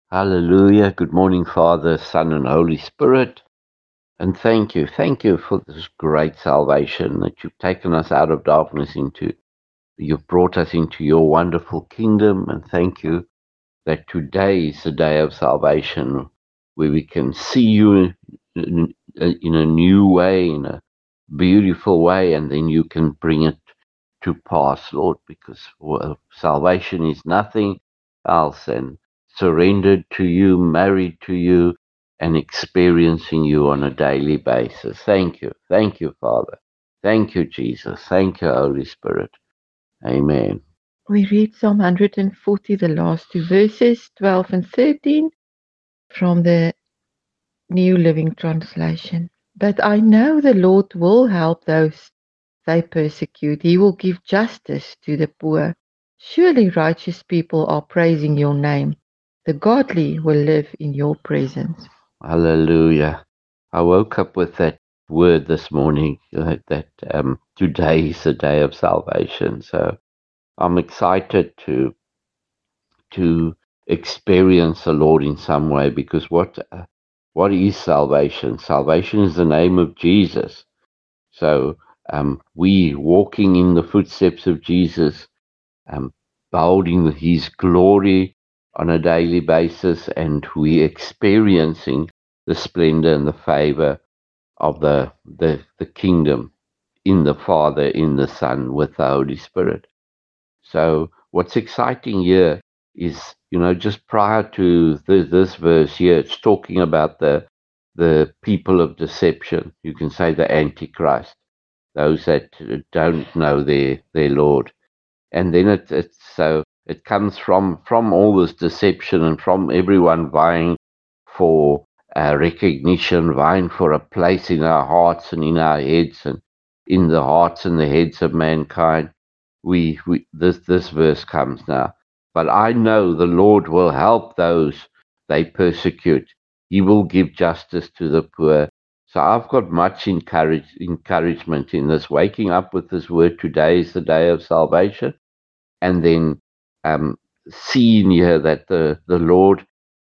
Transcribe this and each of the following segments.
Hallelujah. Good morning, Father, Son, and Holy Spirit. And thank you for this great salvation that you've taken us out of darkness into. You've brought us into your wonderful kingdom. And thank you that today is the day of salvation where we can see you in a new way, in a beautiful way, and then you can bring it to pass, Lord, because salvation is nothing else than surrendered to you, married to you, and experiencing you on a daily basis. Thank you. Thank you, Father. Thank you, Jesus. Thank you, Holy Spirit. Amen. We read Psalm 140, the last two verses, 12 and 13, from the New Living Translation. But I know the Lord will help those they persecute. He will give justice to the poor. Surely righteous people are praising your name. The godly will live in your presence. Hallelujah. I woke up with that word this morning that today is the day of salvation. So I'm excited to experience the Lord in some way, because what is salvation? Salvation is the name of Jesus. So we walking in the footsteps of Jesus, beholding his glory on a daily basis, and we experiencing the splendor and the favor of the kingdom in the Father, in the Son, with the Holy Spirit. So what's exciting here is, just prior to this verse here, it's talking about the people of deception. You can say the Antichrist, those that don't know their Lord. And then it comes from all this deception and from everyone vying for recognition, vying for a place in our hearts and in our heads and in the hearts and the heads of mankind. This verse comes now. But I know the Lord will help those they persecute. He will give justice to the poor. So I've got much encouragement in this. Waking up with this word, today is the day of salvation, and then seeing here that the Lord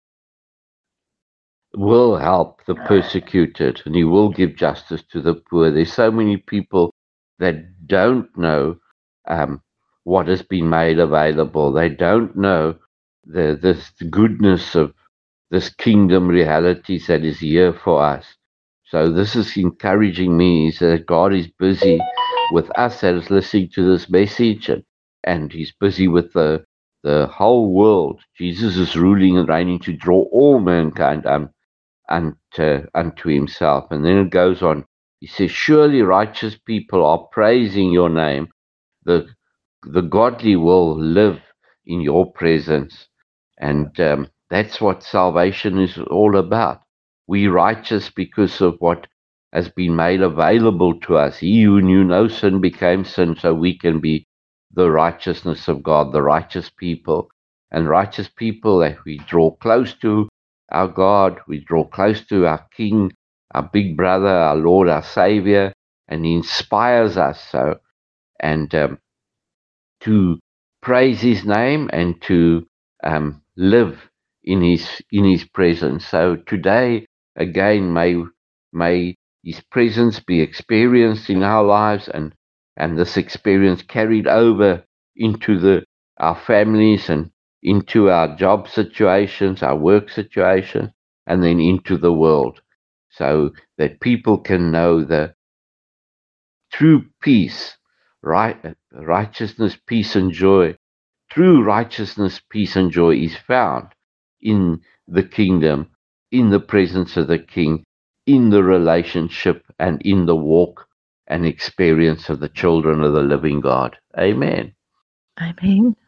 will help the persecuted and he will give justice to the poor. There's so many people that don't know um, what has been made available. They don't know this goodness of this kingdom realities that is here for us. So this is encouraging me, is that God is busy with us that is listening to this message, and he's busy with the whole world. Jesus is ruling and reigning to draw all mankind unto himself. And then it goes on. He says, surely righteous people are praising your name. The the godly will live in your presence. And that's what salvation is all about. We righteous because of what has been made available to us. He who knew no sin became sin so we can be the righteousness of God, the righteous people. And righteous people that we draw close to our God, we draw close to our King, our big brother, our Lord, our Savior, and he inspires us so. And to praise his name and to live in his presence. So today again, may his presence be experienced in our lives, and this experience carried over into our families and into our job situations, our work situations, and then into the world, so that people can know the true peace, right, righteousness, peace, and joy. True righteousness, peace, and joy is found in the kingdom, in the presence of the King, in the relationship, and in the walk and experience of the children of the living God. Amen. Amen.